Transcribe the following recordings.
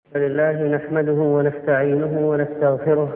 لله نحمده ونستعينه ونستغفره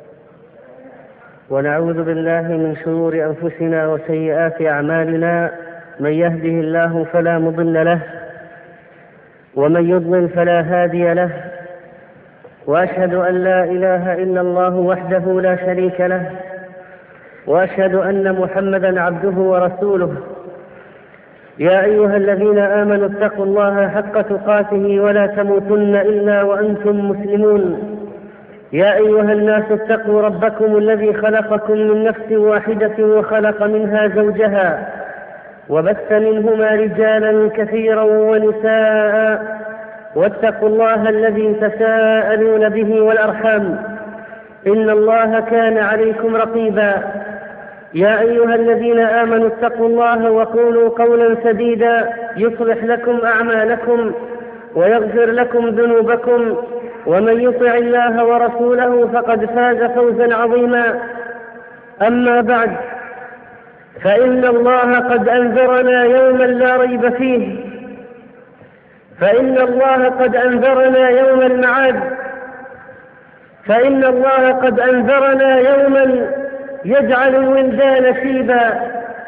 ونعوذ بالله من شرور أنفسنا وسيئات أعمالنا. من يهده الله فلا مضل له ومن يضلل فلا هادي له، وأشهد أن لا إله إلا الله وحده لا شريك له، وأشهد أن محمدا عبده ورسوله. يا أيها الذين آمنوا اتقوا الله حق تقاته ولا تموتن إلا وأنتم مسلمون. يا أيها الناس اتقوا ربكم الذي خلقكم من نفس واحدة وخلق منها زوجها وبث منهما رجالا كثيرا ونساء، واتقوا الله الذي تساءلون به والأرحام إن الله كان عليكم رقيبا. يا أيها الذين آمنوا اتقوا الله وقولوا قولا سديدا يصلح لكم أعمالكم ويغفر لكم ذنوبكم، ومن يطع الله ورسوله فقد فاز فوزا عظيما. أما بعد، فإن الله قد أنذرنا يوما لا ريب فيه، فإن الله قد أنذرنا يوم المعاد، فإن الله قد أنذرنا يوما يجعل الولدان شيبا.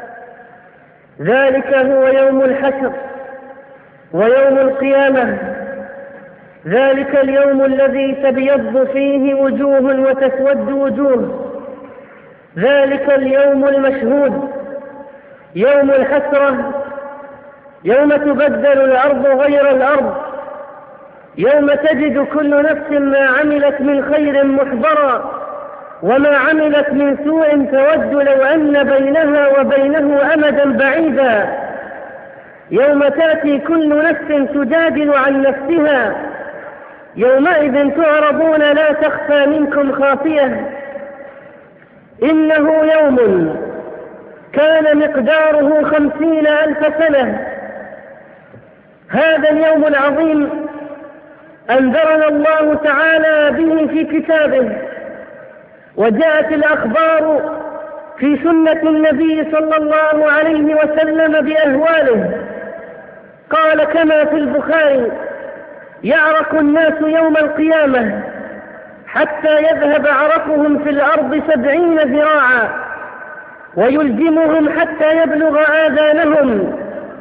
ذلك هو يوم الحشر ويوم القيامة، ذلك اليوم الذي تبيض فيه وجوه وتسود وجوه، ذلك اليوم المشهود، يوم الحسرة، يوم تبدل الأرض غير الأرض، يوم تجد كل نفس ما عملت من خير محضرا وما عملت من سوء تود لو أن بينها وبينه أمدا بعيدا، يوم تأتي كل نفس تجادل عن نفسها، يومئذ تعرضون لا تخفى منكم خافية. إنه يوم كان مقداره 50,000 سنة. هذا اليوم العظيم أنذرنا الله تعالى به في كتابه، وجاءت الأخبار في سنة النبي صلى الله عليه وسلم بأهواله. قال كما في البخاري: يعرق الناس يوم القيامة حتى يذهب عرقهم في الأرض 70 ذراعا، ويلجمهم حتى يبلغ آذانهم.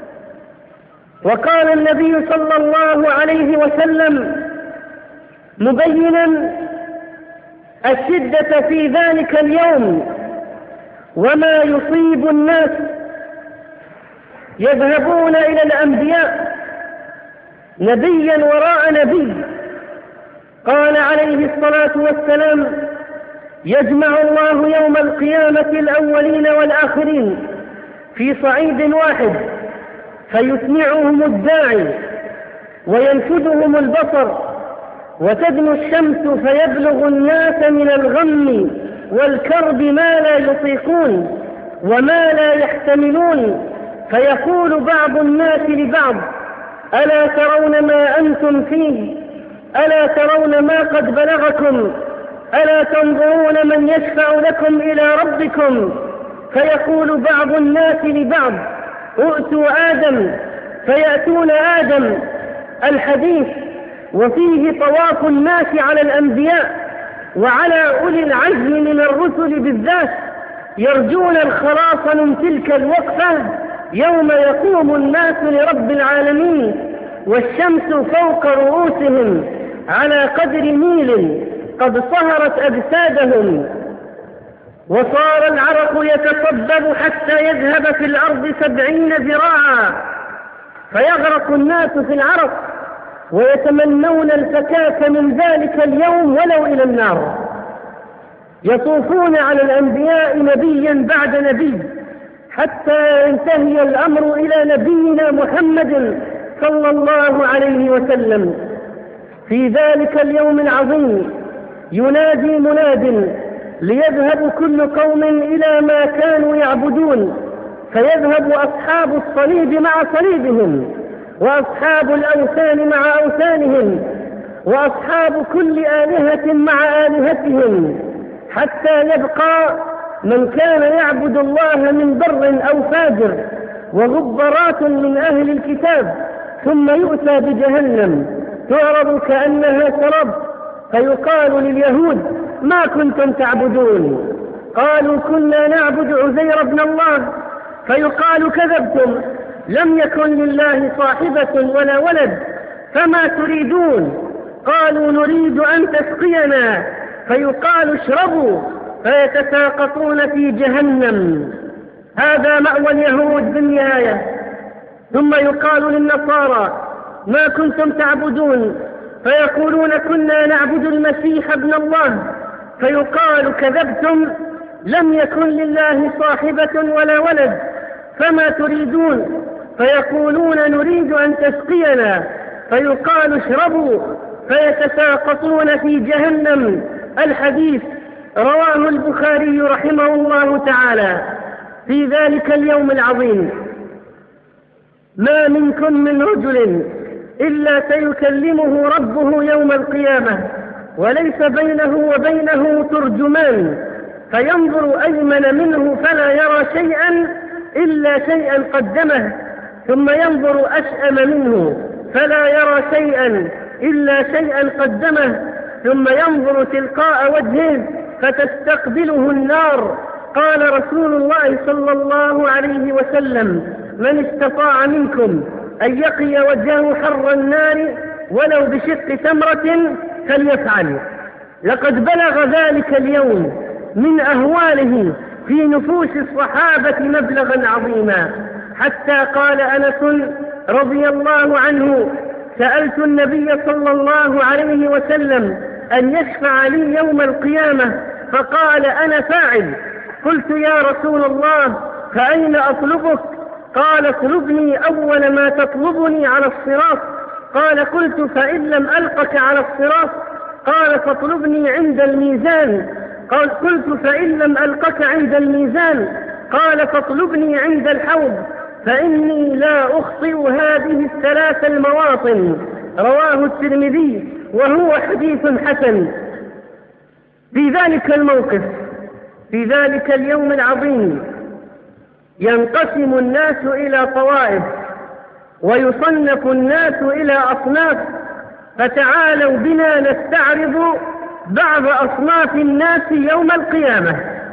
وقال النبي صلى الله عليه وسلم مبينا الشدة في ذلك اليوم وما يصيب الناس: يذهبون إلى الأنبياء نبيا وراء نبي، قال عليه الصلاة والسلام: يجمع الله يوم القيامة الأولين والآخرين في صعيد واحد، فيسمعهم الداعي وينفذهم البصر، وتدنو الشمس فيبلغ الناس من الغم والكرب ما لا يطيقون وما لا يحتملون، فيقول بعض الناس لبعض: ألا ترون ما أنتم فيه؟ ألا ترون ما قد بلغكم؟ ألا تنظرون من يشفع لكم إلى ربكم؟ فيقول بعض الناس لبعض: ائتوا آدم، فيأتون آدم. الحديث وفيه طواف الناس على الأنبياء وعلى أولي العزم من الرسل بالذات، يرجون الخلاص من تلك الوقفة يوم يقوم الناس لرب العالمين، والشمس فوق رؤوسهم على قدر ميل قد صهرت أجسادهم، وصار العرق يتصبب حتى يذهب في الأرض 70 ذراعا، فيغرق الناس في العرق ويتمنون الفكاك من ذلك اليوم ولو إلى النار. يطوفون على الأنبياء نبيا بعد نبي حتى ينتهي الأمر إلى نبينا محمد صلى الله عليه وسلم. في ذلك اليوم العظيم ينادي مناد ليذهب كل قوم إلى ما كانوا يعبدون، فيذهب أصحاب الصليب مع صليبهم، وأصحاب الأوثان مع أوثانهم، وأصحاب كل آلهة مع آلهتهم، حتى يبقى من كان يعبد الله من بر أو فاجر وغبرات من أهل الكتاب، ثم يؤتى بجهنم تعرض كأنها سراب، فيقال لليهود: ما كنتم تعبدون؟ قالوا: كنا نعبد عزير بن الله. فيقال: كذبتم، لم يكن لله صاحبة ولا ولد، فما تريدون؟ قالوا: نريد أن تسقينا. فيقال: اشربوا، فيتساقطون في جهنم. هذا مأوى اليهود بالنهاية. ثم يقال للنصارى: ما كنتم تعبدون؟ فيقولون: كنا نعبد المسيح ابن الله. فيقال: كذبتم، لم يكن لله صاحبة ولا ولد، فما تريدون؟ فيقولون: نريد أن تسقينا. فيقال: اشربوا، فيتساقطون في جهنم. الحديث رواه البخاري رحمه الله تعالى. في ذلك اليوم العظيم ما منكم من رجل إلا سيكلمه ربه يوم القيامة، وليس بينه وبينه ترجمان، فينظر أيمن منه فلا يرى شيئا إلا شيئا قدمه، ثم ينظر أشأم منه فلا يرى شيئا إلا شيئا قدمه، ثم ينظر تلقاء وجهه فتستقبله النار. قال رسول الله صلى الله عليه وسلم: من استطاع منكم أن يقي وجهه حر النار ولو بشق تمرة فليفعل. لقد بلغ ذلك اليوم من أهواله في نفوس الصحابة مبلغا عظيما، حتى قال أنس رضي الله عنه: سألت النبي صلى الله عليه وسلم أن يشفع لي يوم القيامة، فقال: أنا فاعل. قلت: يا رسول الله، فأين أطلبك؟ قال: اطلبني أول ما تطلبني على الصراط. قال: قلت: فإن لم ألقك على الصراط؟ قال: فاطلبني عند الميزان. قلت: فإن لم ألقك عند الميزان؟ قال: فاطلبني عند الحوض، فإني لا أخطئ هذه الثلاث المواطن. رواه الترمذي وهو حديث حسن. في ذلك الموقف، في ذلك اليوم العظيم، ينقسم الناس إلى طوائف ويصنف الناس إلى أصناف، فتعالوا بنا نستعرض بعض أصناف الناس يوم القيامة.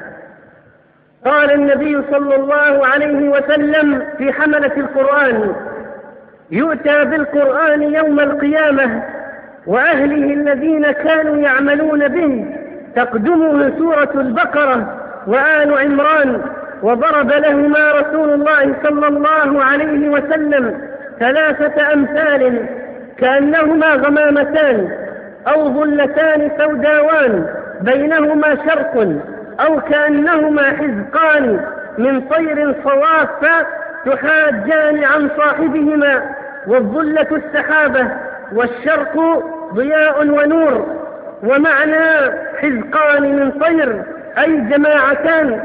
قال النبي صلى الله عليه وسلم في حملة القرآن: يؤتى بالقرآن يوم القيامة وأهله الذين كانوا يعملون به، تقدمه سورة البقرة وآل عمران. وضرب لهما رسول الله صلى الله عليه وسلم 3 أمثال كأنهما غمامتان أو ظلتان سوداوان بينهما شرق، أو كأنهما حزقان من طير صواف تحاجان عن صاحبهما، والظلة السحابة والشرق ضياء ونور. ومعنى حزقان من طير أي جماعتان.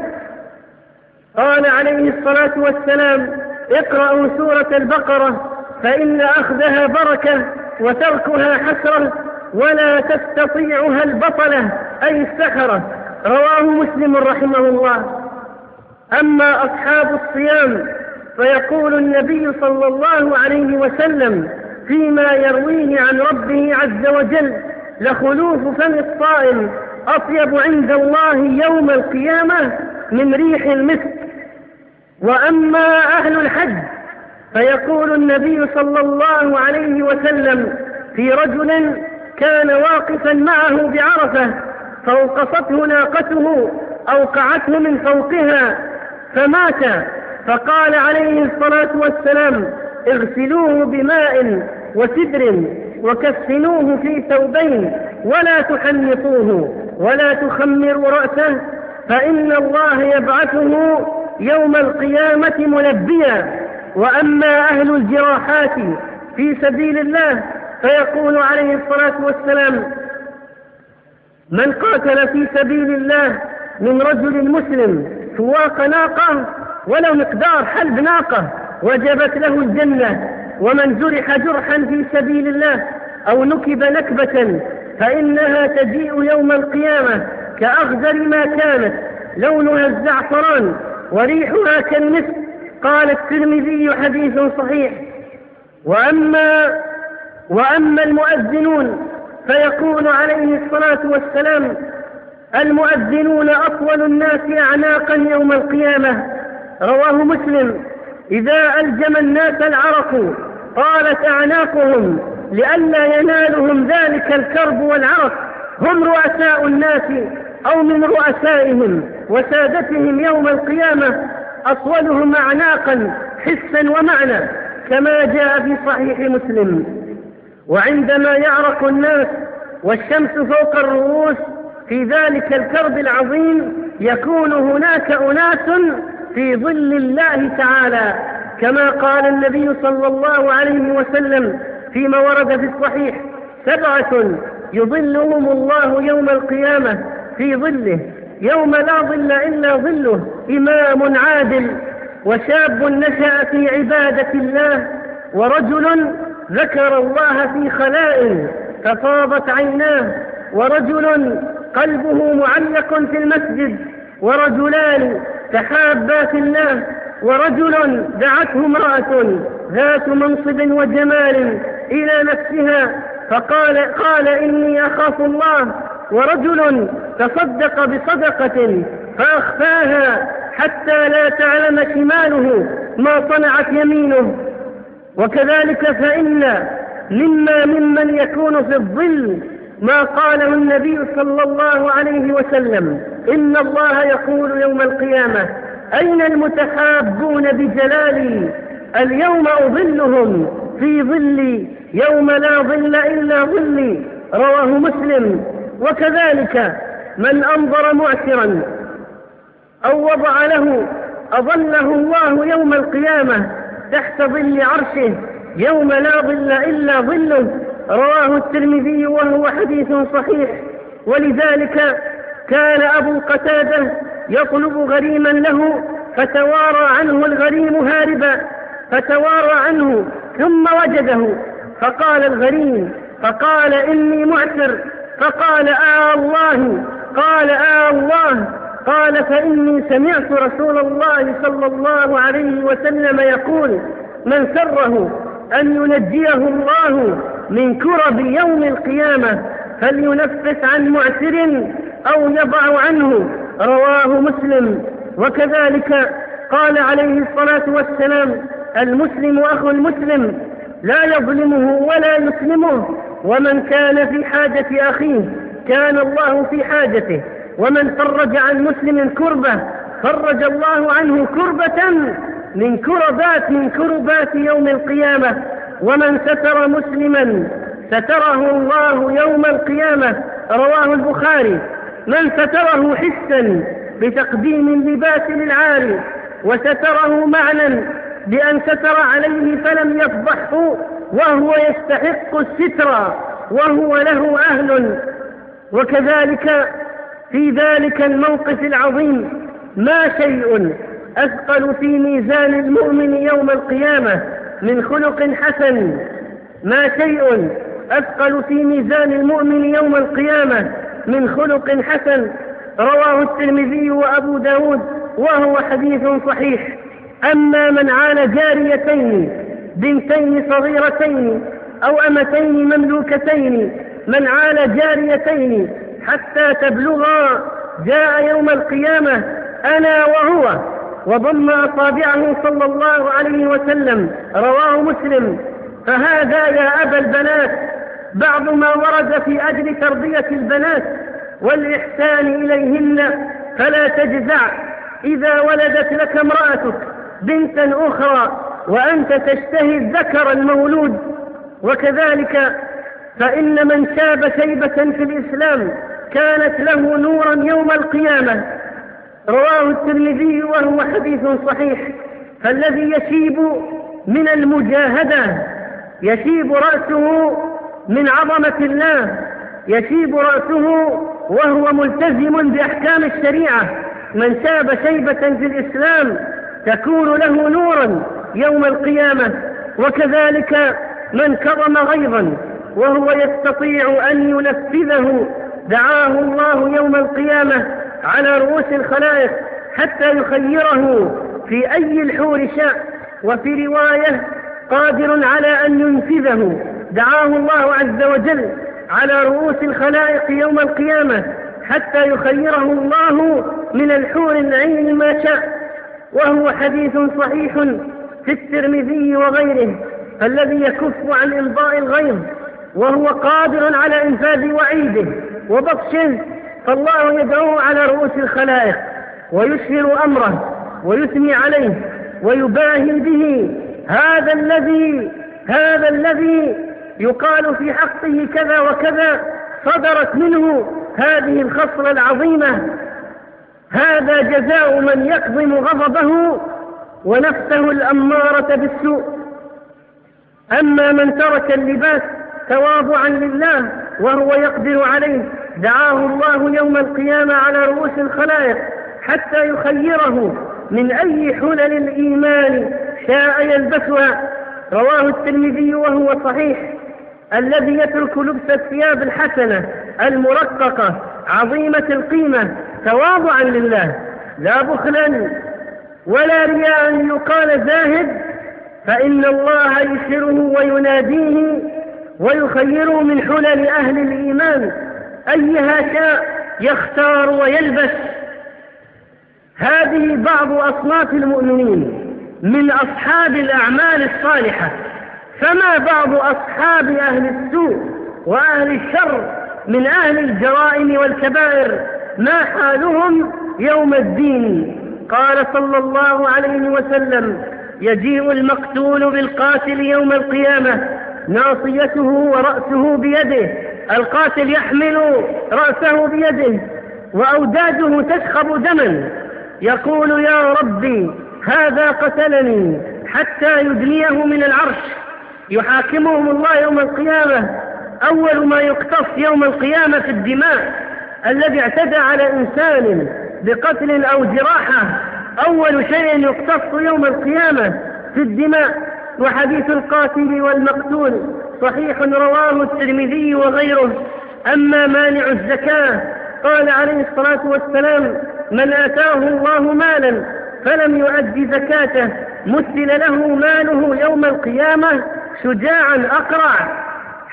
قال عليه الصلاة والسلام: اقرأوا سورة البقرة فإن أخذها بركة وتركها حسرة، ولا تستطيعها البطلة أي السحرة. رواه مسلم رحمه الله. أما أصحاب الصيام فيقول النبي صلى الله عليه وسلم فيما يرويه عن ربه عز وجل: لخلوف فم الصائم أطيب عند الله يوم القيامة من ريح المسك. وأما أهل الحج فيقول النبي صلى الله عليه وسلم في رجل كان واقفا معه بعرفة فوقصته ناقته أوقعته من فوقها فمات، فقال عليه الصلاة والسلام: اغسلوه بماء وسدر وكفنوه في ثوبين ولا تحنطوه ولا تخمروا رأسه، فإن الله يبعثه يوم القيامة ملبيا. وأما أهل الجراحات في سبيل الله فيقول عليه الصلاة والسلام: من قاتل في سبيل الله من رجل مسلم سواق ناقة ولو مقدار حلب ناقة وجبت له الجنة. ومن جرح جرحا في سبيل الله أو نكب نكبة فإنها تجيء يوم القيامة كأغزر ما كانت، لونها الزعفران وريحها كالمسك. قال الترمذي: حديث صحيح. وأما وأما المؤذنون فيقول عليه الصلاة والسلام: المؤذنون أطول الناس أعناقا يوم القيامة. رواه مسلم: إذا ألجم الناس العرق طالت أعناقهم لئلا ينالهم ذلك الكرب والعرق. هم رؤساء الناس أو من رؤسائهم وسادتهم يوم القيامة أطولهم أعناقا حسا ومعنى، كما جاء في صحيح مسلم. وعندما يعرق الناس والشمس فوق الرؤوس في ذلك الكرب العظيم يكون هناك أناس في ظل الله تعالى، كما قال النبي صلى الله عليه وسلم فيما ورد في الصحيح: 7 يظلهم الله يوم القيامة في ظله يوم لا ظل إلا ظله: إمام عادل، وشاب نشأ في عبادة الله، ورجل ذكر الله في خلاء ففاضت عيناه، ورجل قلبه معلق في المسجد، ورجلان تحابا في الله، ورجل دعته امرأة ذات منصب وجمال إلى نفسها قال إني أخاف الله، ورجل تصدق بصدقة فأخفاها حتى لا تعلم شماله ما صنعت يمينه. وكذلك فإن ممن يكون في الظل ما قاله النبي صلى الله عليه وسلم: إن الله يقول يوم القيامة: أين المتحابون بجلالي؟ اليوم أظلهم في ظلي يوم لا ظل إلا ظلي. رواه مسلم. وكذلك من أنظر معسرا أو وضع له أظله الله يوم القيامة تحت ظل عرشه يوم لا ظل إلا ظله. رواه الترمذي وهو حديث صحيح. ولذلك كان أبو قتادة يطلب غريما له فتوارى عنه الغريم هاربا، فتوارى عنه ثم وجده فقال الغريم فقال: إني معسر. فقال: الله. قال: الله. قال: فإني سمعت رسول الله صلى الله عليه وسلم يقول: من سره أن ينجيه الله من كرب يوم القيامة فلينفس عن معسر أو يضع عنه. رواه مسلم. وكذلك قال عليه الصلاة والسلام: المسلم أخو المسلم لا يظلمه ولا يسلمه، ومن كان في حاجة أخيه كان الله في حاجته، ومن فرج عن مسلم كربة فرج الله عنه كربة من كربات يوم القيامة. ومن ستر مسلما ستره الله يوم القيامة. رواه البخاري. من ستره حسا بتقديم اللباس للعاري، وستره معنى بأن ستر عليه فلم يفضحه وهو يستحق الستر وهو له أهل. وكذلك في ذلك الموقف العظيم ما شيء أثقل في ميزان المؤمن يوم القيامة من خلق حسن. ما شيء أثقل في ميزان المؤمن يوم القيامة من خلق حسن. رواه الترمذي وأبو داود وهو حديث صحيح. أما من عال جاريتين بنتين صغيرتين أو أمتين مملوكتين، من عال جاريتين حتى تبلغا جاء يوم القيامة أنا وهو وضم أصابعه صلى الله عليه وسلم. رواه مسلم. فهذا يا أبا البنات بعض ما ورد في أجل تربية البنات والإحسان إليهن، فلا تجزع إذا ولدت لك امرأتك بنتا أخرى وأنت تشتهي الذكر المولود. وكذلك فإن من شاب شيبة في الإسلام كانت له نورا يوم القيامة. رواه الترمذي وهو حديث صحيح. فالذي يشيب من المجاهدة يشيب رأسه من عظمة الله، يشيب رأسه وهو ملتزم بأحكام الشريعة. من شاب شيبة في الإسلام تكون له نورا يوم القيامة. وكذلك من كظم غيظا وهو يستطيع أن ينفذه دعاه الله يوم القيامة على رؤوس الخلائق حتى يخيره في أي الحور شاء. وفي رواية قادر على أن ينفذه دعاه الله عز وجل على رؤوس الخلائق يوم القيامة حتى يخيره الله من الحور العين ما شاء، وهو حديث صحيح في الترمذي وغيره. الذي يكف عن إمضاء الغيظ وهو قادر على إنفاذ وعيده وبطشه، فالله يدعوه على رؤوس الخلائق ويشهر أمره ويثني عليه ويباهي به. هذا الذي يقال في حقه كذا وكذا، صدرت منه هذه الخصلة العظيمة. هذا جزاء من يكظم غضبه ونفسه الأمارة بالسوء. أما من ترك اللباس تواضعا لله وهو يقدر عليه، دعاه الله يوم القيامة على رؤوس الخلائق حتى يخيره من أي حلل الإيمان شاء يلبسها. رواه الترمذي وهو صحيح. الذي يترك لبس الثياب الحسنة المرققة عظيمة القيمة تواضعا لله لا بخلا ولا رياء يقال زاهد، فإن الله يشره ويناديه ويخيره من حلل أهل الإيمان أيها شاء يختار ويلبس. هذه بعض أصناف المؤمنين من أصحاب الأعمال الصالحة، فما بعض أصحاب أهل السوء وأهل الشر من أهل الجرائم والكبائر، ما حالهم يوم الدين؟ قال صلى الله عليه وسلم: يجيء المقتول بالقاتل يوم القيامة ناصيته ورأسه بيده، القاتل يحمل رأسه بيده وأوداجه تشخب دما، يقول: يا ربي هذا قتلني، حتى يدنيه من العرش. يحاكمهم الله يوم القيامة. أول ما يقتص يوم القيامة في الدماء، الذي اعتدى على إنسان بقتل أو جراحة أول شيء يقتص يوم القيامة في الدماء. وحديث القاتل والمقتول صحيح رواه الترمذي وغيره. أما مانع الزكاة قال عليه الصلاة والسلام: من آتاه الله مالا فلم يؤد زكاته مثل له ماله يوم القيامة شجاعا أقرع،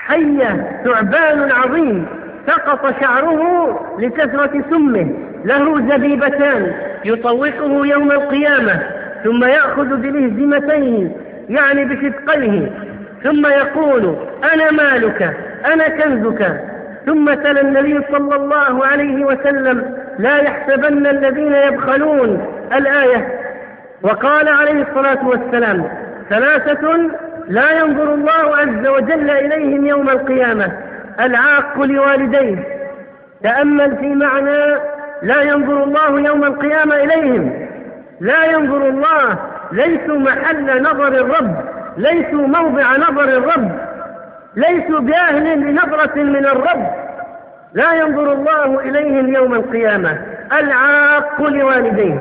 حية ثعبان عظيم سقط شعره لكثرة سمه، له زبيبتان يطوقه يوم القيامة، ثم يأخذ بلهزمتيه يعني بشدقيه، ثم يقول: أنا مالك أنا كنزك. ثم تلا النبي صلى الله عليه وسلم: لا يحسبن الذين يبخلون الآية. وقال عليه الصلاة والسلام: ثلاثة لا ينظر الله عز وجل إليهم يوم القيامة: العاق لوالديه. تأمل في معنى لا ينظر الله يوم القيامة إليهم. لا ينظر الله، ليسوا محل نظر الرب، ليسوا موضع نظر الرب، ليسوا بأهل لنظرة من الرب. لا ينظر الله إليهم يوم القيامة. العاق لوالديه.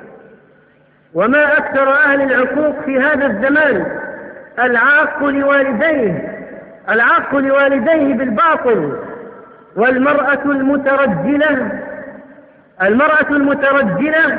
وما أكثر أهل العقوق في هذا الزمان. العاق لوالديه، العاق لوالديه بالباطل. والمرأة المترجلة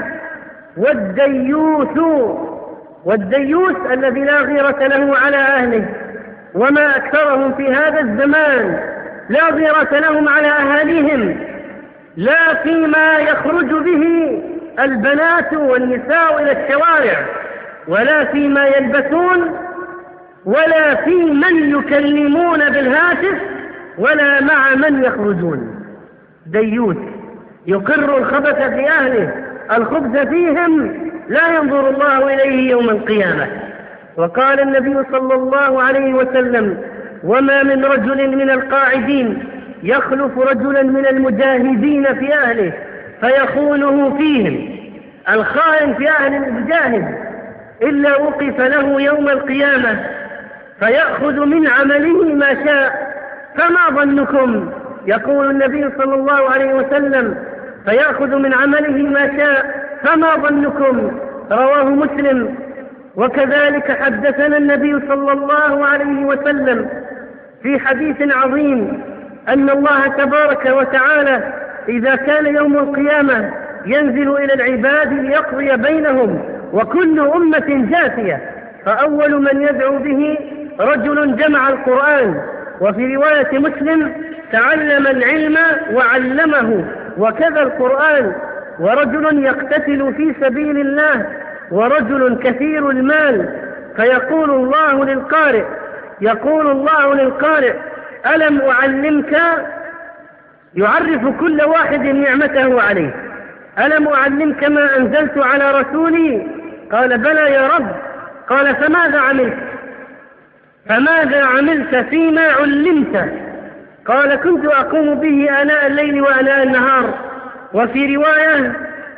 والديوث الذي لا غيرة له على أهله. وما أكثرهم في هذا الزمان لا غيرة لهم على أهاليهم، لا فيما يخرج به البنات والنساء إلى الشوارع، ولا فيما يلبسون، ولا في من يكلمون بالهاتف، ولا مع من يخرجون. ديوث يقر الخبث في أهله، الخبث فيهم، لا ينظر الله إليه يوم القيامة. وقال النبي صلى الله عليه وسلم: وما من رجل من القاعدين يخلف رجلا من المجاهدين في أهله فيخونه فيهم، الخائن في أهل المجاهد، إلا وقف له يوم القيامة فيأخذ من عمله ما شاء. فما ظنكم؟ يقول النبي صلى الله عليه وسلم: فيأخذ من عمله ما شاء، فما ظنكم؟ رواه مسلم. وكذلك حدثنا النبي صلى الله عليه وسلم في حديث عظيم أن الله تبارك وتعالى إذا كان يوم القيامة ينزل إلى العباد ليقضي بينهم وكل أمة جاثية، فأول من يدعو به رجل جمع القرآن وفي رواية مسلم تعلم العلم وعلمه وكذا القرآن. ورجل يقتتل في سبيل الله ورجل كثير المال فيقول الله للقارئ ألم أعلمك، يعرف كل واحد نعمته عليه، ألم أعلمك ما أنزلت على رسولي؟ قال بلى يا رب. قال فماذا عملت فيما علمت؟ قال كنت أقوم به آناء الليل وآناء النهار. وفي رواية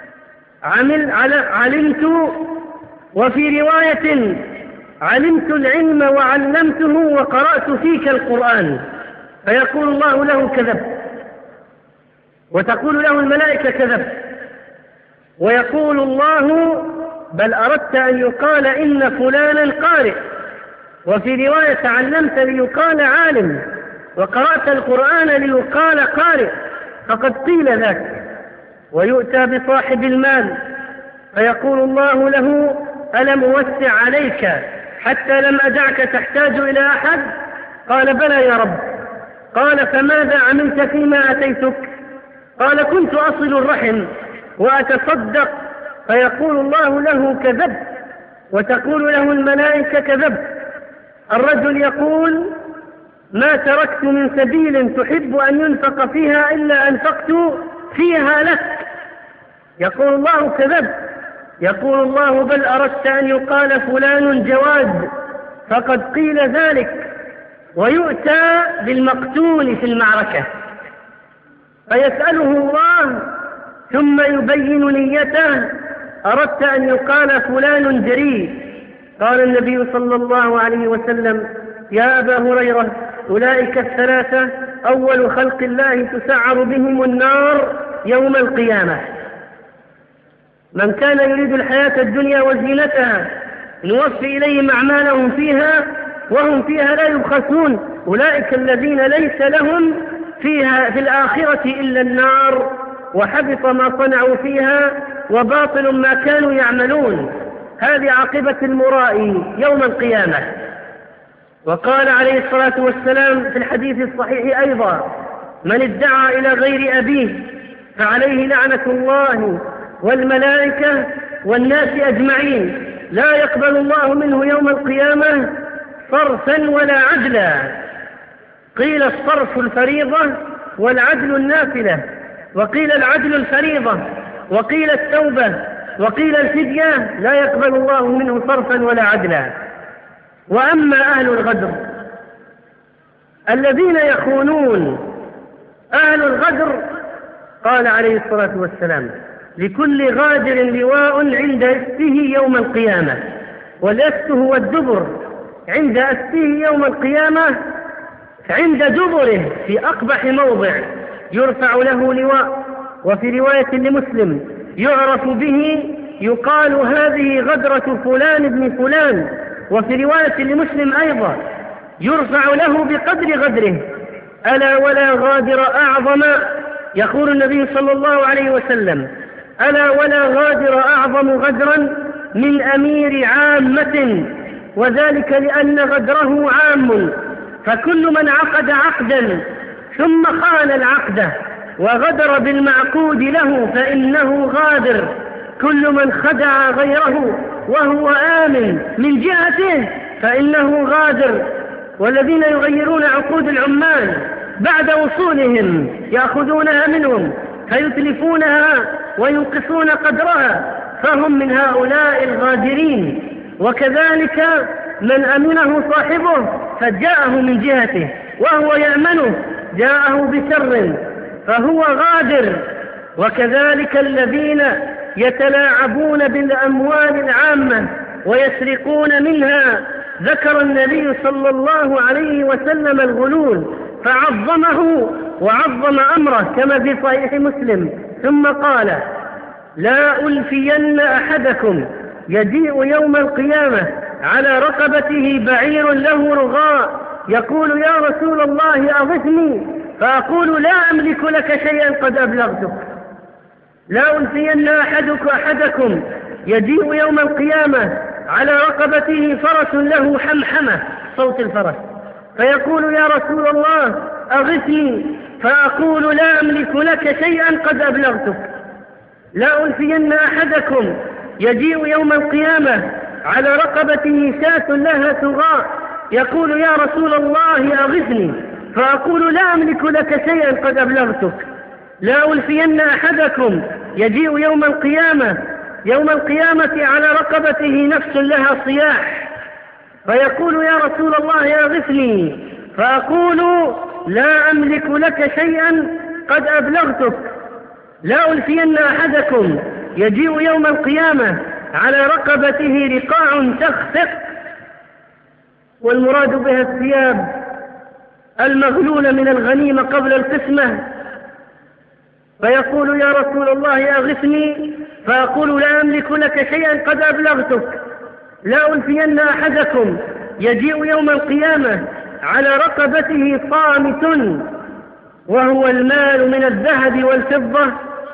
علمت العلم وعلمته وقرأت فيك القرآن. فيقول الله له كذبت، وتقول له الملائكة كذبت، ويقول الله بل أردت أن يقال إن فلانا قارئ. وفي رواية علمت ليقال عالم، وقرأت القرآن ليقال قارئ، فقد قيل ذاك. ويؤتى بصاحب المال فيقول الله له ألم أوسع عليك حتى لم أدعك تحتاج إلى أحد؟ قال بلى يا رب. قال فماذا عملت فيما أتيتك؟ قال كنت أصل الرحم وأتصدق. فيقول الله له كذبت، وتقول له الملائكة كذبت. الرجل يقول ما تركت من سبيل تحب أن ينفق فيها إلا أنفقت فيها لك. يقول الله كذبت. يقول الله بل أردت أن يقال فلان جواد، فقد قيل ذلك. ويؤتى بالمقتول في المعركة فيسأله الله ثم يبين نيته، أردت أن يقال فلان جريء. قال النبي صلى الله عليه وسلم يا أبا هريرة أولئك الثلاثة أول خلق الله تسعر بهم النار يوم القيامة: من كان يريد الحياة الدنيا وزينتها نوفي إليهم أعمالهم فيها وهم فيها لا يبخسون، أولئك الذين ليس لهم فيها في الآخرة إلا النار وحبط ما صنعوا فيها وباطل ما كانوا يعملون. هذه عاقبة المرائي يوم القيامة. وقال عليه الصلاة والسلام في الحديث الصحيح أيضا: من ادعى إلى غير أبيه فعليه لعنة الله والملائكة والناس أجمعين، لا يقبل الله منه يوم القيامة صرفا ولا عدلا. قيل الصرف الفريضة والعدل النافلة، وقيل العدل الفريضة، وقيل التوبة، وقيل الفدية، لا يقبل الله منه صرفا ولا عدلا. وأما أهل الغدر الذين يخونون، أهل الغدر قال عليه الصلاة والسلام: لكل غادر لواء عند أسته يوم القيامة، والأست هو الدبر، عند أسته يوم القيامة عند دبره في أقبح موضع يرفع له لواء. وفي رواية لمسلم يعرف به يقال هذه غدرة فلان بن فلان. وفي رواية لمسلم أيضا يرفع له بقدر غدره. ألا ولا غادر أعظم، يقول النبي صلى الله عليه وسلم: ألا ولا غادر أعظم غدرا من أمير عامة، وذلك لأن غدره عام، فكل من عقد عقدا ثم خان العقد وغدر بالمعقود له فإنه غادر. كل من خدع غيره وهو آمن من جهته فإنه غادر. والذين يغيرون عقود العمال بعد وصولهم يأخذونها منهم فيتلفونها وينقصون قدرها، فهم من هؤلاء الغادرين. وكذلك من أمنه صاحبه فجاءه من جهته وهو يأمنه جاءه بشر فهو غادر. وكذلك الذين يتلاعبون بالأموال العامة ويسرقون منها، ذكر النبي صلى الله عليه وسلم الغلول فعظمه وعظم أمره كما في صحيح مسلم، ثم قال: لا ألفين أحدكم يجيء يوم القيامة على رقبته بعير له رغاء يقول: يا رسول الله أغثني، فأقول: لا أملك لك شيئا قد أبلغتك. لا ألفين أحدكم يجيء يوم القيامة على رقبته فرس له حمحمة، صوت الفرس، فيقول يا رسول الله أغثني، فأقول لا أملك لك شيئا قد أبلغتك. لا ألفين أحدكم يجيء يوم القيامة على رقبته شاة لها ثغاء، يقول يا رسول الله أغثني، فأقول لا أملك لك شيئا قد أبلغتك. لا ألفين أحدكم يجيء يوم القيامة على رقبته نفس لها صياح، فيقول يا رسول الله أغثني، فأقول لا أملك لك شيئا قد أبلغتك. لا ألفين أحدكم يجيء يوم القيامة على رقبته رقاع تخفق، والمراد بها الثياب المغلولة من الغنيمة قبل القسمة، فيقول يا رسول الله أغثني، فأقول لا أملك لك شيئا قد أبلغتك. لا ألفين أحدكم يجيء يوم القيامة على رقبته صامت، وهو المال من الذهب والفضة،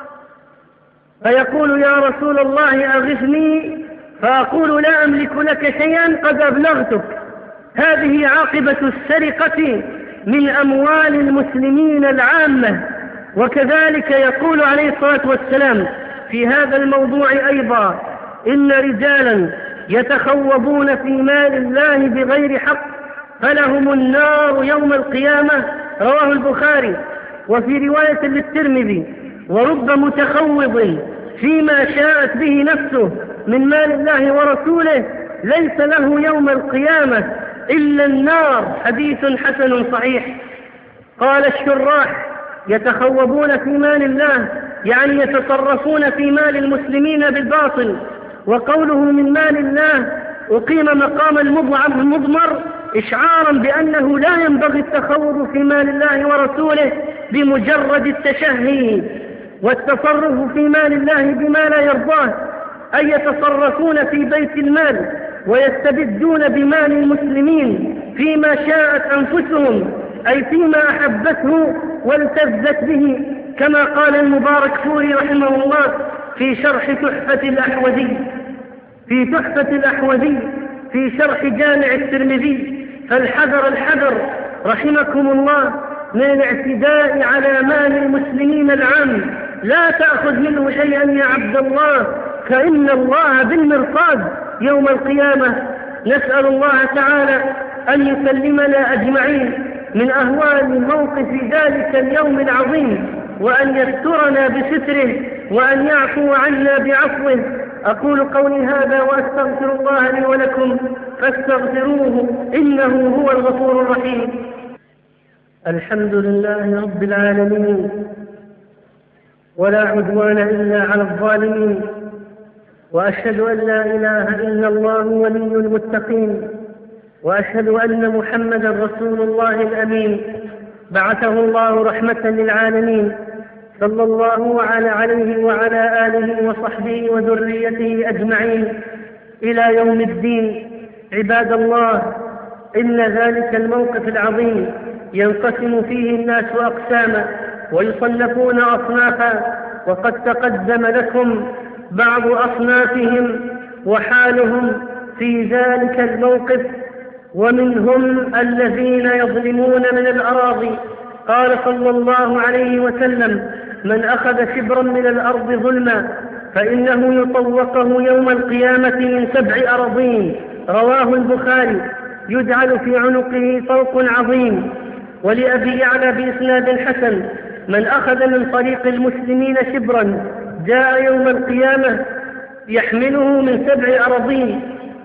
فيقول يا رسول الله أغثني، فأقول لا أملك لك شيئا قد أبلغتك. هذه عاقبة السرقة من أموال المسلمين العامة. وكذلك يقول عليه الصلاة والسلام في هذا الموضوع أيضا: إن رجالا يتخوضون في مال الله بغير حق فلهم النار يوم القيامة، رواه البخاري. وفي رواية للترمذي: ورب متخوض فيما شاءت به نفسه من مال الله ورسوله ليس له يوم القيامة إلا النار. حديث حسن صحيح. قال الشراح: يتخوضون في مال الله يعني يتصرفون في مال المسلمين بالباطل، وقوله من مال الله أقيم مقام المضمر إشعارا بأنه لا ينبغي التخوض في مال الله ورسوله بمجرد التشهي والتصرف في مال الله بما لا يرضاه، أي يتصرفون في بيت المال ويستبدون بمال المسلمين فيما شاءت أنفسهم، أي فيما أحبته والتذت به، كما قال المباركفوري رحمه الله في شرح تحفة الأحوذي في شرح جامع الترمذي: فالحذر الحذر رحمكم الله من الاعتداء على مال المسلمين العام، لا تأخذ منه شيئا يا عبد الله، فإن الله بالمرصاد يوم القيامة. نسأل الله تعالى أن يسلمنا أجمعين من أهوال موقف ذلك اليوم العظيم، وأن يسترنا بستره، وأن يعفو عنا بعفوه. أقول قولي هذا وأستغفر الله لي ولكم فاستغفروه إنه هو الغفور الرحيم. الحمد لله رب العالمين، ولا عدوان إلا على الظالمين، وأشهد أن لا إله إلا الله ولي المتقين، وأشهد أن محمدا رسول الله الأمين، بعثه الله رحمة للعالمين، صلى الله عليه وعلى آله وصحبه وذريته أجمعين إلى يوم الدين. عباد الله، إن ذلك الموقف العظيم ينقسم فيه الناس أقساما ويصنفون أصنافا، وقد تقدم لكم بعض أصنافهم وحالهم في ذلك الموقف. ومنهم الذين يظلمون من الأراضي. قال صلى الله عليه وسلم: من أخذ شبرا من الأرض ظلما فإنه يطوقه يوم القيامة من 7 أراضين، رواه البخاري. يجعل في عنقه طوق عظيم. ولأبي يعلى بإسناد حسن: من أخذ من طريق المسلمين شبرا جاء يوم القيامة يحمله من 7 أراضين.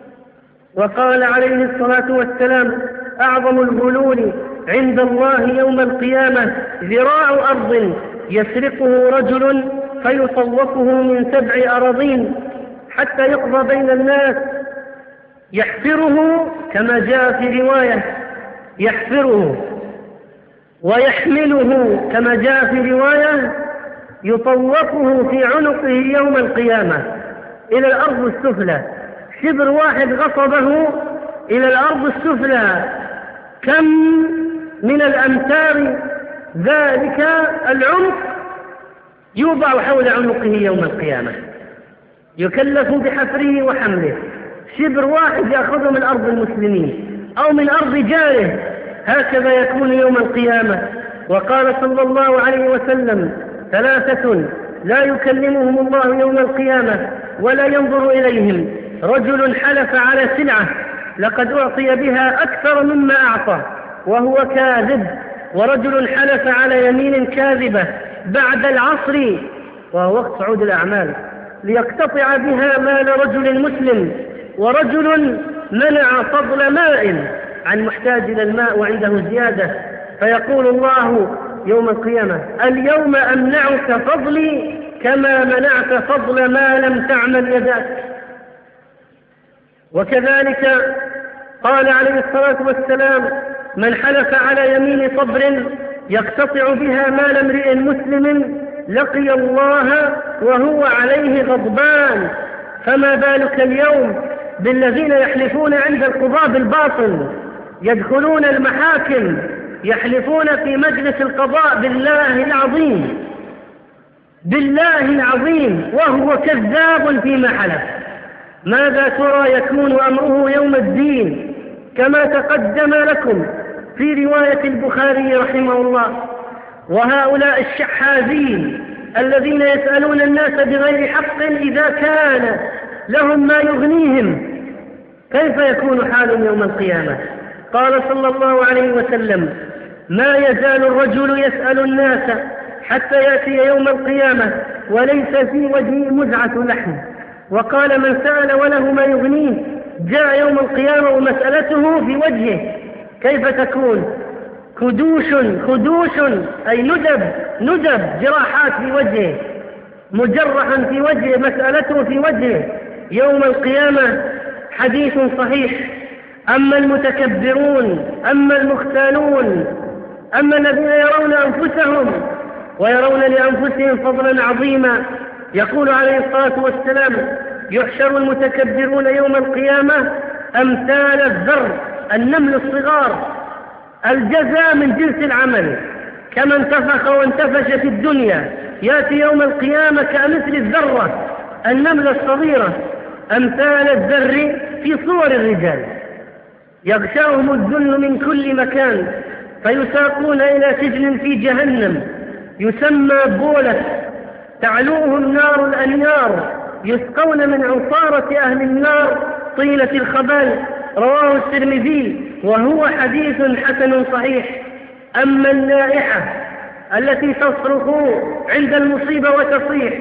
وقال عليه الصلاة والسلام: أعظم الغلول عند الله يوم القيامة ذراع أرض يسرقه رجل فيطوقه من 7 أراضين حتى يقضى بين الناس، يحفره كما جاء في رواية، يحفره ويحمله كما جاء في رواية، يطوقه في عنقه يوم القيامة إلى الأرض السفلى. شبر واحد غصبه إلى الأرض السفلى، كم من الأمتار ذلك العمق يوضع حول عنقه يوم القيامة، يكلف بحفره وحمله. شبر واحد يأخذه من أرض المسلمين أو من أرض جاره هكذا يكون يوم القيامة. وقال صلى الله عليه وسلم: ثلاثة لا يكلمهم الله يوم القيامة ولا ينظر إليهم: رجل حلف على سلعة لقد أعطي بها أكثر مما أعطى وهو كاذب، ورجل حلف على يمين كاذبة بعد العصر وهو وقت صعود الأعمال ليقتطع بها مال رجل مسلم، ورجل منع فضل ماء عن محتاج إلى الماء وعنده زيادة، فيقول الله يوم القيامة: اليوم أمنعك فضلي كما منعت فضل ما لم تعمل يداك. وكذلك قال عليه الصلاة والسلام: من حلف على يمين صبر يقتطع بها مال امرئ مسلم لقي الله وهو عليه غضبان. فما بالك اليوم بالذين يحلفون عند القضاة بالباطل، يدخلون المحاكم يحلفون في مجلس القضاء بالله العظيم وهو كذاب فيما حلف. ماذا ترى يكون أمره يوم الدين؟ كما تقدم لكم في رواية البخاري رحمه الله: وهؤلاء الشحاذين الذين يسألون الناس بغير حق إذا كان لهم ما يغنيهم كيف يكون حالهم يوم القيامة؟ قال صلى الله عليه وسلم: ما يزال الرجل يسأل الناس حتى يأتي يوم القيامة وليس في وجهه مزعة لحم. وقال: من سأل وله ما يغنيه جاء يوم القيامة ومسألته في وجهه. كيف تكون؟ خدوش أي ندب جراحات في وجهه، مجرحا في وجهه، مسألته في وجهه يوم القيامة. حديث صحيح: أما المتكبرون، أما المختالون، أما الذين يرون أنفسهم ويرون لأنفسهم فضلا عظيما. يقول عليه الصلاة والسلام: يحشر المتكبرون يوم القيامة أمثال الذر، النمل الصغار، الجزاء من جنس العمل، كما انتفخ وانتفش في الدنيا يأتي يوم القيامة كمثل الذرة، النملة الصغيرة، أمثال الذر في صور الرجال، يغشاهم الذل من كل مكان، فيساقون إلى سجن في جهنم يسمى بولة، تعلوهم نار الأنيار، يسقون من عصارة أهل النار طيلة الخبال. رواه الترمذي وهو حديث حسن صحيح. أما النائحة التي تصرخ عند المصيبة وتصيح،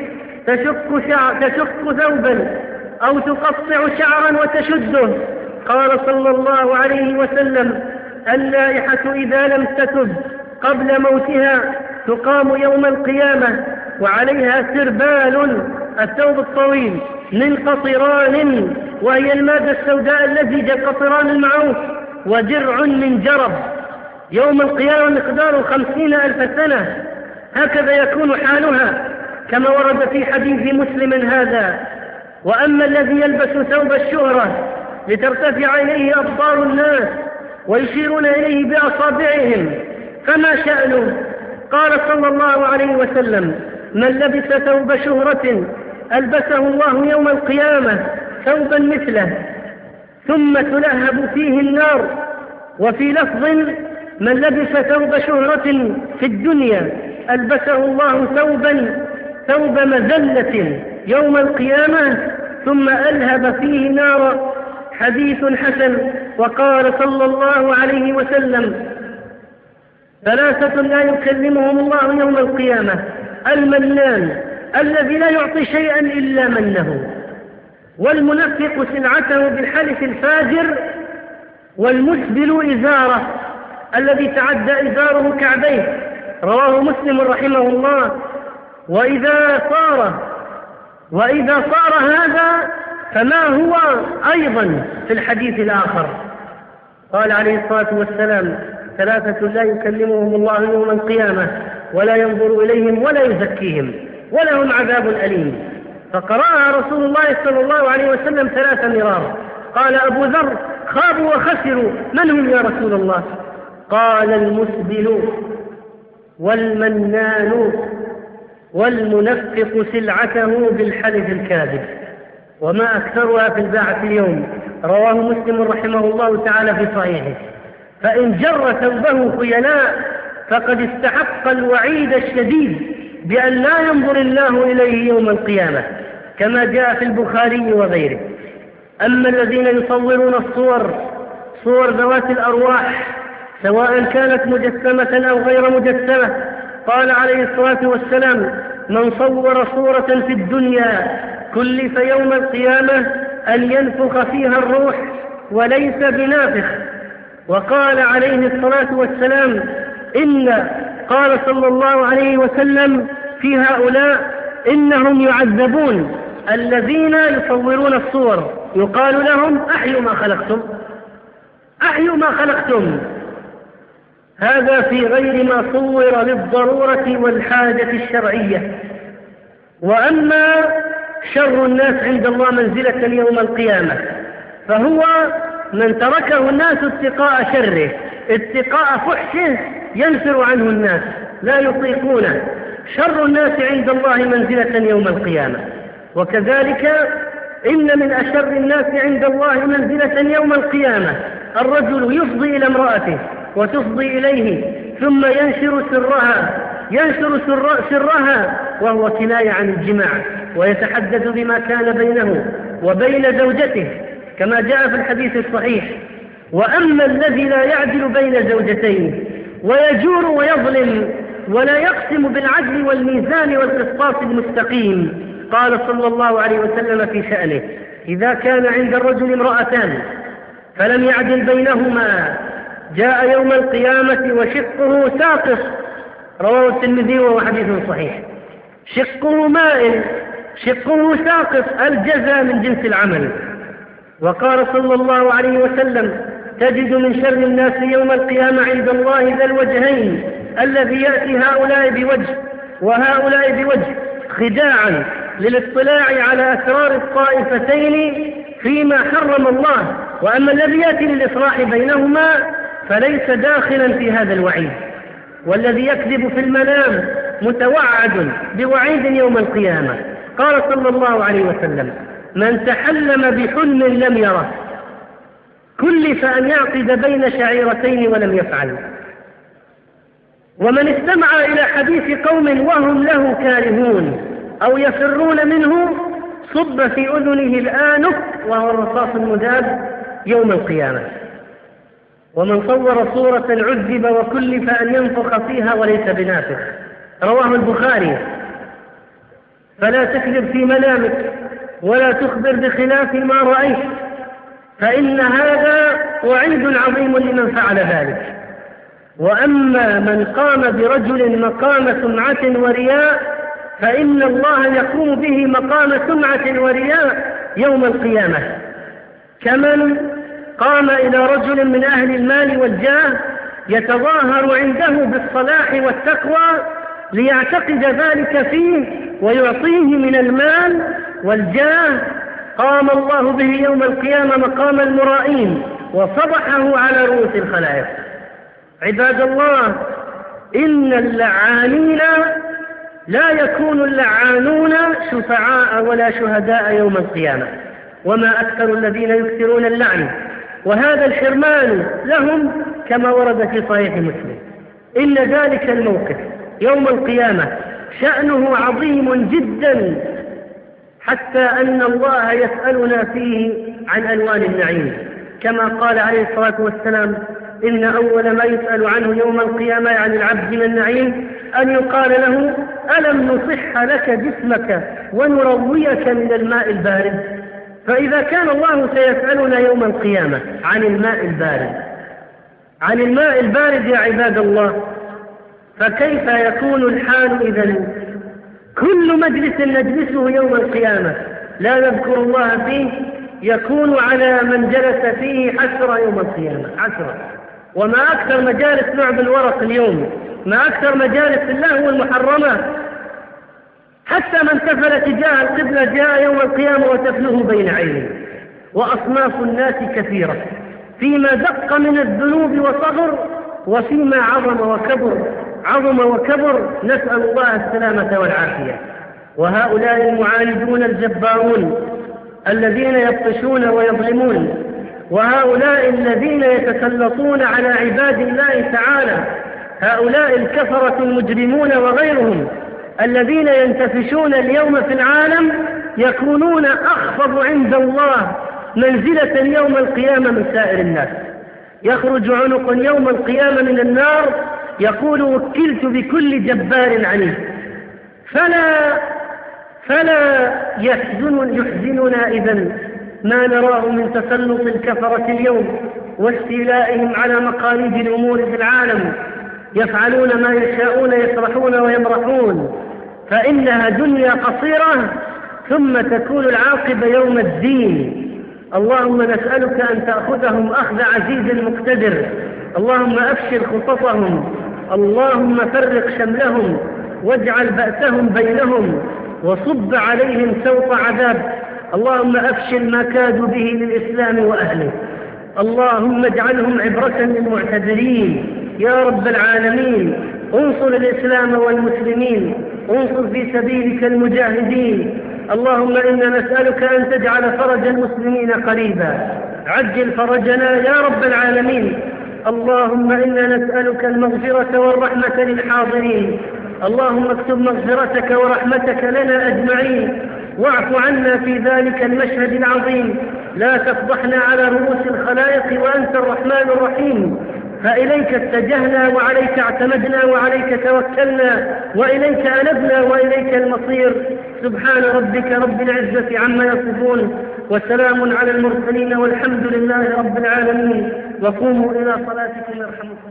تشق ثوبا أو تقطع شعرا وتشده، قال صلى الله عليه وسلم: النائحة إذا لم تتب قبل موتها تقام يوم القيامة وعليها سربال، الثوب الطويل، من قطران، وهي المادة السوداء اللزجة كقطران المعوس، ودرع من جرب، يوم القيامة مقدار 50,000 سنة. هكذا يكون حالها كما ورد في حديث مسلم هذا. وأما الذي يلبس ثوب الشهرة لترتفع إليه أبصار الناس ويشيرون إليه بأصابعهم فما شأنه؟ قال صلى الله عليه وسلم: من لبس ثوب شهرة ألبسه الله يوم القيامة ثوبا مثله ثم تلهب فيه النار. وفي لفظ: من لبس ثوب شهرة في الدنيا ألبسه الله ثوب مذلة يوم القيامة ثم ألهب فيه نار. حديث حسن. وقال صلى الله عليه وسلم: ثلاثة لا يكلمهم الله يوم القيامة: المنان الذي لا يعطي شيئا إلا منه، والمنفق سلعته بالحلف الفاجر، والمسبل إزاره الذي تعدى إزاره كعبيه. رواه مسلم رحمه الله. وإذا صار هذا فما هو أيضا في الحديث الآخر. قال عليه الصلاة والسلام: ثلاثة لا يكلمهم الله يوم القيامة ولا ينظر إليهم ولا يزكيهم ولهم عذاب أليم. فقرأها رسول الله صلى الله عليه وسلم 3 مرارا. قال أبو ذر: خابوا وخسروا، من هم يا رسول الله؟ قال: المسبل والمنان والمنفق سلعته بالحلف الكاذب. وما أكثرها في الباعة اليوم. رواه مسلم رحمه الله تعالى في صحيحه. فإن جر ثوبه خيلاء فقد استحق الوعيد الشديد بأن لا ينظر الله إليه يوم القيامة، كما جاء في البخاري وغيره. أما الذين يصورون صور ذوات الأرواح سواء كانت مجسمة أو غير مجسمة، قال عليه الصلاة والسلام: من صور صورة في الدنيا كلف يوم القيامة أن ينفخ فيها الروح وليس بنافخ. وقال عليه الصلاة والسلام: قال صلى الله عليه وسلم في هؤلاء: إنهم يعذبون الذين يصورون الصور، يقال لهم: أحيوا ما خلقتم، أحيوا ما خلقتم. هذا في غير ما صور للضرورة والحاجة الشرعية. وأما شر الناس عند الله منزلة يوم القيامة فهو من تركه الناس اتقاء شره، اتقاء فحشه ينفر عنه الناس لا يطيقونه. شر الناس عند الله منزلة يوم القيامة. وكذلك إن من أشر الناس عند الله منزلة يوم القيامة الرجل يفضي إلى امرأته وتفضي إليه ثم ينشر سرها وهو كناية عن الجماع، ويتحدث بما كان بينه وبين زوجته كما جاء في الحديث الصحيح. وأما الذي لا يعدل بين زوجتين ويجور ويظلم ولا يقسم بالعدل والميزان والقسطاس المستقيم، قال صلى الله عليه وسلم في شأنه: إذا كان عند الرجل امرأتان فلم يعدل بينهما جاء يوم القيامة وشقه ساقط. رواه الترمذي وهو حديث صحيح. شقه مائل، شقه ساقط، الجزاء من جنس العمل. وقال صلى الله عليه وسلم: تجد من شر الناس يوم القيامة عند الله ذا الوجهين الذي يأتي هؤلاء بوجه وهؤلاء بوجه خداعا للاطلاع على أسرار الطائفتين فيما حرم الله، وأما الذي يأتي للإصلاح بينهما فليس داخلا في هذا الوعيد. والذي يكذب في المنام متوعد بوعيد يوم القيامة. قال صلى الله عليه وسلم: من تحلم بحلم لم يره كلف أن يعقد بين شعيرتين ولم يفعل. ومن استمع إلى حديث قوم وهم له كارهون أو يفرون منه صب في أذنه الآنف وهو الرصاص المذاب يوم القيامة. ومن صور صورة عذب وكلف أن ينفخ فيها وليس بنافخ. رواه البخاري. فلا تكذب في منامك ولا تخبر بخلاف ما رأيت، فإن هذا وعيد عظيم لمن فعل ذلك. وأما من قام برجل مقام سمعة ورياء فإن الله يقوم به مقام سمعة ورياء يوم القيامة، كمن قام إلى رجل من أهل المال والجاه يتظاهر عنده بالصلاح والتقوى ليعتقد ذلك فيه ويعطيه من المال والجاه، قام الله به يوم القيامة مقام المرائين وصبحه على رؤوس الخلائق. عباد الله، إن اللعانين لا يكون اللعانون شفعاء ولا شهداء يوم القيامة، وما أكثر الذين يكثرون اللعن، وهذا الحرمان لهم كما ورد في صحيح مسلم. إن ذلك الموقف يوم القيامة شأنه عظيم جدا، حتى أن الله يسألنا فيه عن ألوان النعيم، كما قال عليه الصلاة والسلام: إن أول ما يسأل عنه يوم القيامة عن العبد من النعيم أن يقال له: ألم نصح لك جسمك ونرويك من الماء البارد؟ فإذا كان الله سيسألنا يوم القيامة عن الماء البارد يا عباد الله، فكيف يكون الحال إذن؟ كل مجلس نجلسه يوم القيامة لا نذكر الله فيه يكون على من جلس فيه حسرة يوم القيامة، حسرة. وما أكثر مجالس لعب الورق اليوم، ما أكثر مجالس اللهو المحرمة، حتى من تفل تجاه القبلة جاء يوم القيامة وتفله بين عينيه. وأصناف الناس كثيرة، فيما دق من الذنوب وصغر، وفيما عظم وكبر، نسأل الله السلامة والعافية. وهؤلاء المعاندون الجبارون الذين يبطشون ويظلمون وهؤلاء الذين يتسلطون على عباد الله تعالى، هؤلاء الكفرة المجرمون وغيرهم الذين ينتفشون اليوم في العالم يكونون أخفض عند الله منزلة يوم القيامة من سائر الناس. يخرج عنق يوم القيامة من النار يقول وكلت بكل جبار عنيد. فلا يحزننا إذن ما نراه من تسلط الكفرة اليوم واستيلائهم على مقاليد الأمور في العالم، يفعلون ما يشاءون، يسرحون ويمرحون، فإنها دنيا قصيرة ثم تكون العاقبة يوم الدين. اللهم نسألك أن تأخذهم أخذ عزيز مقتدر، اللهم أفشل خططهم، اللهم فرق شملهم واجعل بأسهم بينهم وصب عليهم سوط عذاب، اللهم أفشل ما كادوا به للإسلام وأهله، اللهم اجعلهم عبرة للمعتذرين يا رب العالمين. انصر الإسلام والمسلمين، انصر في سبيلك المجاهدين. اللهم إنا نسألك أن تجعل فرج المسلمين قريبا، عجل فرجنا يا رب العالمين. اللهم إنا نسألك المغفرة والرحمة للحاضرين، اللهم اكتب مغفرتك ورحمتك لنا أجمعين، واعف عنا في ذلك المشهد العظيم، لا تفضحنا على رؤوس الخلائق وأنت الرحمن الرحيم. فإليك اتجهنا وعليك اعتمدنا وعليك توكلنا وإليك أنبنا وإليك المصير. سبحان ربك رب العزة عما يصفون وسلام على المرسلين والحمد لله رب العالمين. وقوموا إلى صلاتكم يرحمكم.